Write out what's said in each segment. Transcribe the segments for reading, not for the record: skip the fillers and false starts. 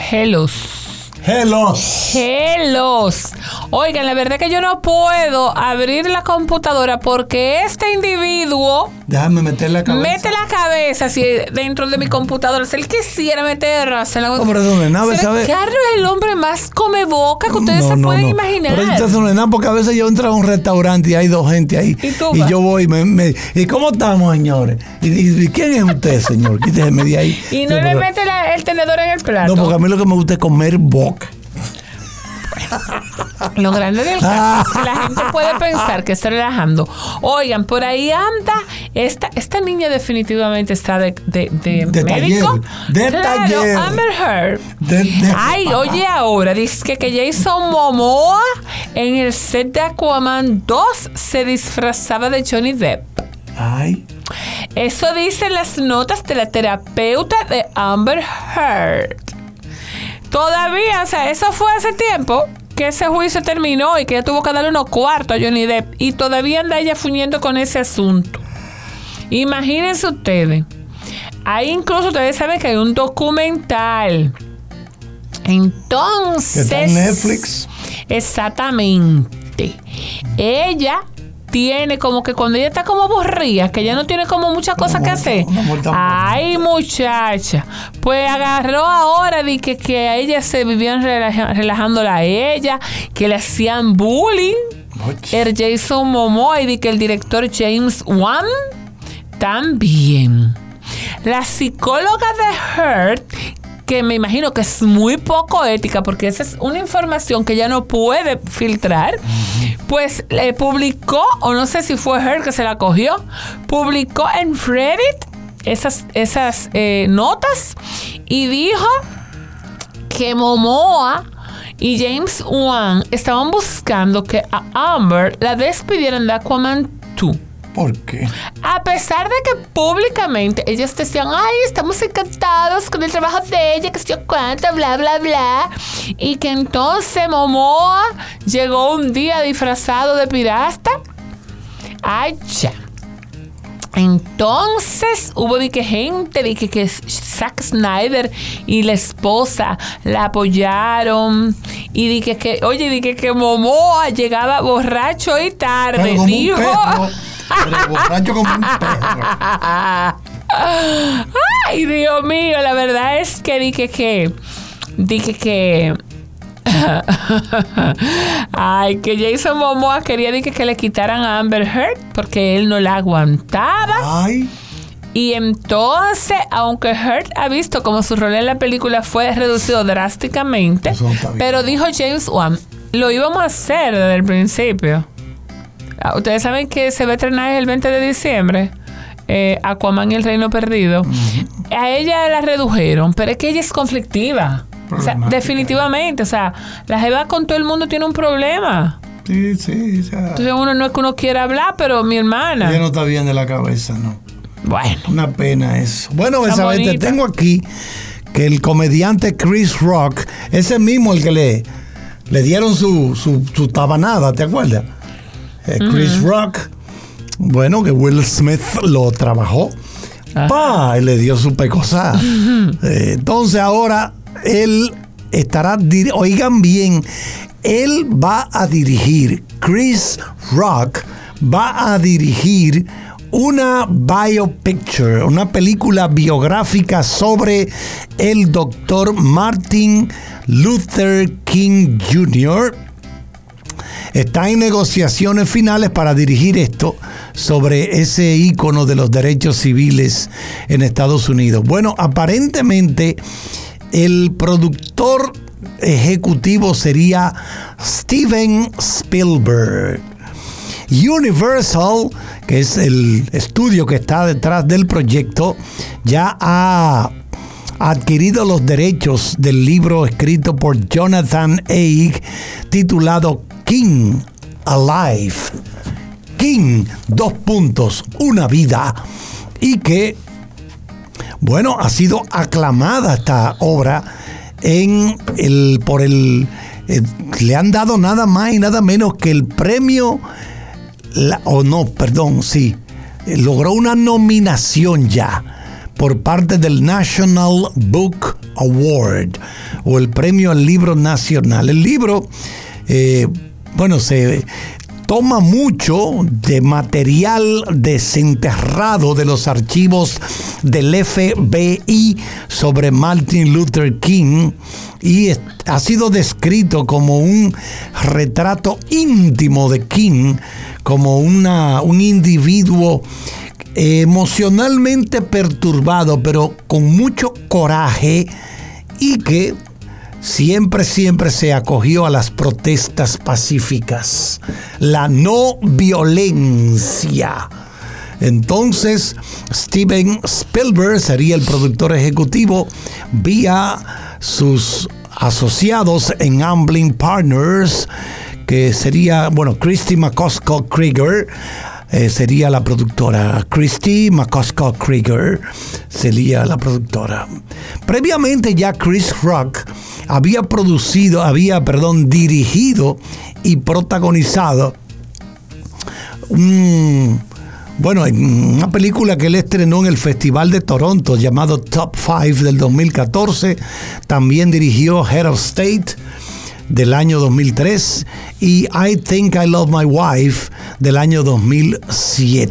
Oigan, la verdad que yo no puedo abrir la computadora porque este individuo... Déjame meter la cabeza. Mete la cabeza así dentro de mi computadora. Si él quisiera meterse en la computadora. ¿sabes? Carlos es el hombre más come boca que ustedes se pueden imaginar. Pero eso no es nada, porque a veces yo entro a un restaurante y hay dos gente ahí. Y yo voy ¿y cómo estamos, señores? ¿Y quién es usted, señor? Quítese de ahí. Y no le mete el tenedor en el plato. No, porque a mí lo que me gusta es comer boca. Lo grande del caso, la gente puede pensar que está relajando. Oigan, por ahí anda esta niña definitivamente está de médico. Taller. Amber Heard. Ay, oye, ahora dice que Jason Momoa en el set de Aquaman 2 se disfrazaba de Johnny Depp. Ay. Eso dicen las notas de la terapeuta de Amber Heard. Todavía, o sea, eso fue hace tiempo que ese juicio terminó y que ella tuvo que darle unos cuartos a Johnny Depp y todavía anda ella fuñendo con ese asunto. Imagínense ustedes. Ahí incluso ustedes saben que hay un documental. Entonces... ¿Está en Netflix? Exactamente. Ella... tiene como que cuando ella está como aburrida, que ella no tiene como muchas cosas que hacer. Ay, muchacha. Pues agarró ahora de que a ella se vivían relajándola a ella, que le hacían bullying. El Jason Momoa y de que el director James Wan también. La psicóloga de Heard, que me imagino que es muy poco ética porque esa es una información que ella no puede filtrar, pues publicó, o no sé si fue Heard que se la cogió, publicó en Reddit esas notas y dijo que Momoa y James Wan estaban buscando que a Amber la despidieran de Aquaman 2. ¿Por qué? A pesar de que públicamente ellos decían, ay, estamos encantados con el trabajo de ella, que sé yo cuánto, bla, bla, bla. Y que entonces Momoa llegó un día disfrazado de pirata. Ay, ya. Entonces hubo de que gente, de que Zack Snyder y la esposa la apoyaron. Y de que Momoa llegaba borracho y tarde. Dijo... Pero borracho como un perro. Ay, Dios mío, la verdad es que dije que ay, que Jason Momoa quería que le quitaran a Amber Heard porque él no la aguantaba. Ay. Y entonces, aunque Heard ha visto como su rol en la película fue reducido drásticamente, pero dijo James Wan, lo íbamos a hacer desde el principio. Ustedes saben que se va a estrenar el 20 de diciembre Aquaman y el Reino Perdido. A ella la redujeron, pero es que ella es conflictiva. O sea, definitivamente. O sea, la jeva con todo el mundo tiene un problema. Sí. O sea, entonces uno no es que uno quiera hablar, pero mi hermana... Ella no está bien de la cabeza, ¿no? Bueno. Una pena eso. Bueno, Elizabeth, te tengo aquí que el comediante Chris Rock, ese mismo el que le dieron su tabanada, ¿te acuerdas? Chris Rock, bueno, que Will Smith lo trabajó, y le dio su pecosa. Entonces ahora él estará, oigan bien, él va a dirigir, Chris Rock va a dirigir una biopicture, una película biográfica sobre el doctor Martin Luther King Jr., está en negociaciones finales para dirigir esto sobre ese ícono de los derechos civiles en Estados Unidos. Bueno, aparentemente el productor ejecutivo sería Steven Spielberg. Universal, que es el estudio que está detrás del proyecto, ya ha adquirido los derechos del libro escrito por Jonathan Haig titulado King Alive. King, una vida. Y que, bueno, ha sido aclamada esta obra le han dado nada más y nada menos que el premio, logró una nominación ya por parte del National Book Award, o el Premio al Libro Nacional. El libro, se toma mucho de material desenterrado de los archivos del FBI sobre Martin Luther King, y ha sido descrito como un retrato íntimo de King, como un individuo emocionalmente perturbado, pero con mucho coraje, y que siempre se acogió a las protestas pacíficas, la no violencia. Entonces, Steven Spielberg sería el productor ejecutivo vía sus asociados en Amblin Partners, que sería, Christy McCaskill Krieger sería la productora. Christy McCaskill Krieger sería la productora. Previamente ya Chris Rock había dirigido y protagonizado una película que él estrenó en el Festival de Toronto llamado Top 5 del 2014. También dirigió Head of State del año 2003 y I Think I Love My Wife del año 2007.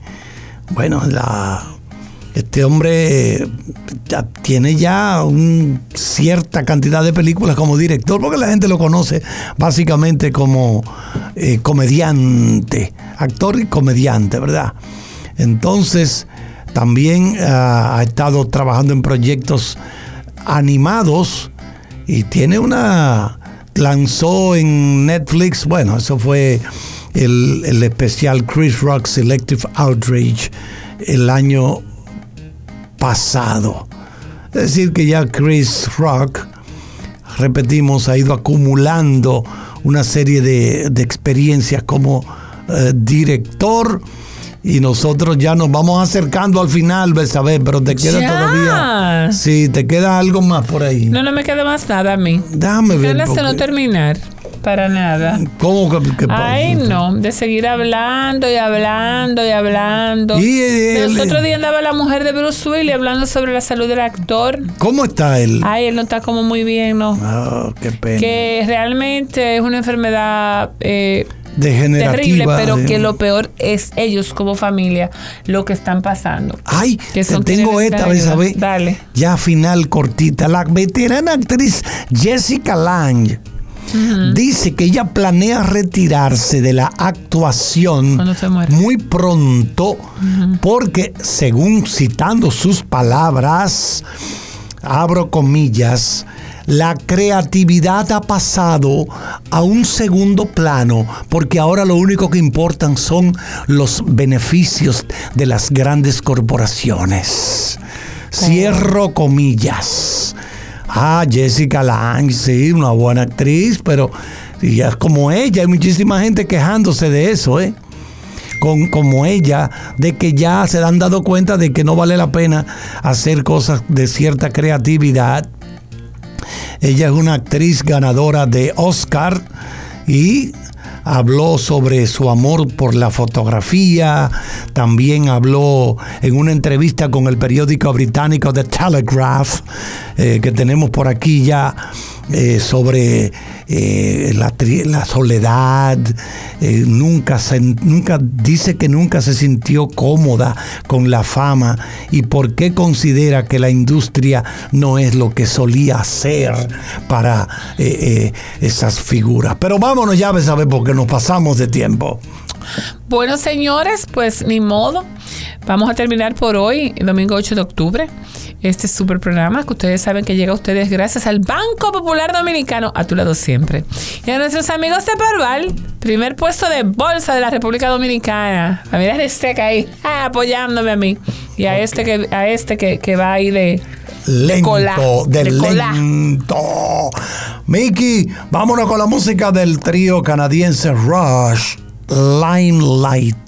Este hombre tiene ya cierta cantidad de películas como director, porque la gente lo conoce básicamente como comediante, actor y comediante, ¿verdad? Entonces, también ha estado trabajando en proyectos animados y lanzó en Netflix, eso fue el especial Chris Rock Selective Outrage el año pasado. Es decir, que ya Chris Rock, repetimos, ha ido acumulando una serie de experiencias como director, y nosotros ya nos vamos acercando al final, Betsabé, pero te queda todavía. Sí, te queda algo más por ahí. No me queda más nada a mí. Déjame ver. Ganas de no terminar. Para nada. ¿Cómo que Ay, no, de seguir hablando y hablando y hablando. El otro día andaba la mujer de Bruce Willis hablando sobre la salud del actor. ¿Cómo está él? Ay, él no está como muy bien, ¿no? Oh, qué pena. Que realmente es una enfermedad degenerativa, terrible, pero que lo peor es ellos como familia lo que están pasando. Ay, que tengo esta vez, ¿sabes? Dale. Ya final cortita. La veterana actriz Jessica Lange dice que ella planea retirarse de la actuación muy pronto, porque, según citando sus palabras, abro comillas, la creatividad ha pasado a un segundo plano, porque ahora lo único que importan son los beneficios de las grandes corporaciones. Cierro comillas. Jessica Lange, sí, una buena actriz, pero ya como ella, hay muchísima gente quejándose de eso, como ella, de que ya se han dado cuenta de que no vale la pena hacer cosas de cierta creatividad. Ella es una actriz ganadora de Oscar y habló sobre su amor por la fotografía. También habló en una entrevista con el periódico británico The Telegraph, que tenemos por aquí ya, sobre la soledad. Nunca dice que nunca se sintió cómoda con la fama, y por qué considera que la industria no es lo que solía ser para esas figuras. Pero vámonos ya, ¿sabes? Porque nos pasamos de tiempo. Bueno, señores, pues ni modo. Vamos a terminar por hoy, el domingo 8 de octubre. Este super programa que ustedes saben que llega a ustedes gracias al Banco Popular Dominicano, a tu lado siempre. Y a nuestros amigos de Parval, primer puesto de bolsa de la República Dominicana. La mirada de seca ahí, apoyándome a mí. Y a este que va ahí de lento. Mickey, vámonos con la música del trío canadiense Rush, Limelight.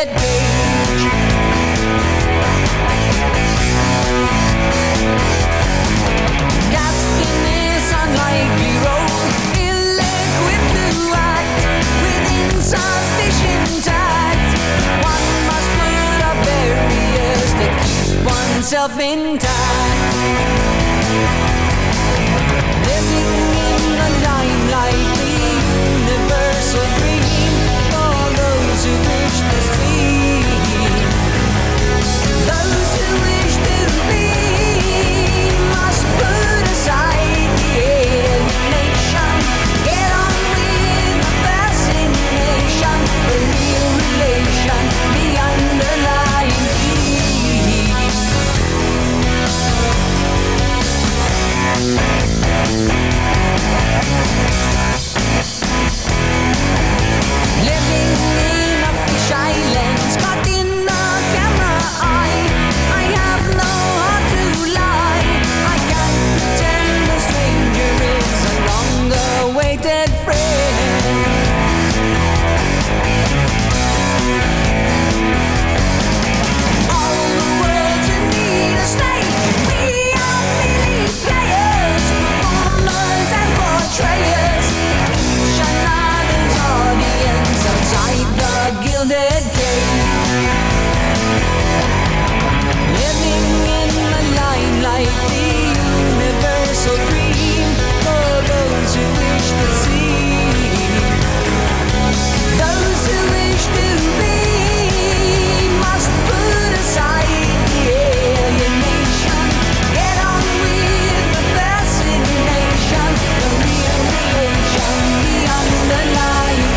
gilded cage. Casting this unlikely role, ill-equipped to act with insufficient tact. One must put up barriers to keep oneself intact. Living in the limelight, the universal dream for those who wish to see. Those who wish to be must put aside the alienation. Get on with the fascination, the real relation, the underlying need. Living in a fisheye lens, caught in a camera eye. I have no heart to lie. I can't pretend a stranger is a long-awaited friend. All the world's in need of stage. We are merely players, performers and portrayers. Each another's audience outside the gilded cage. Living in the limelight, the universal dream for those who wish to see. Those who wish to be must put aside the alienation. Get on with the fascination, the real relation, the underlying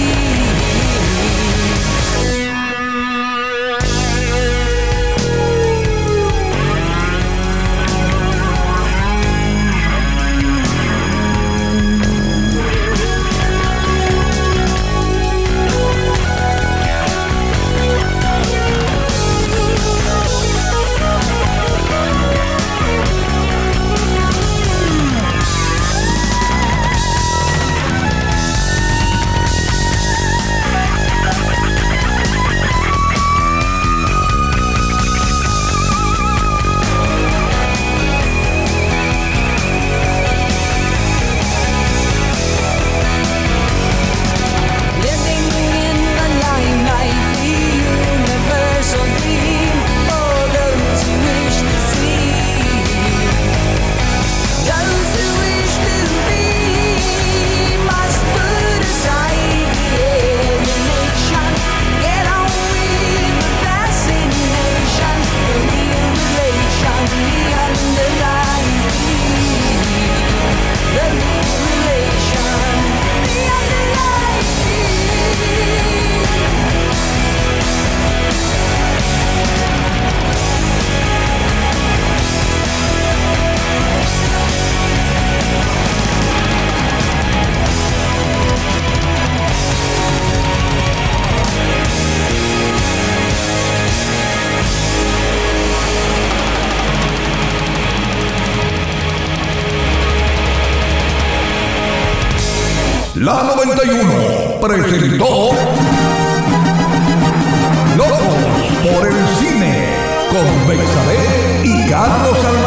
La 91 presentó Locos por el Cine con Bexabé y Carlos Alberto.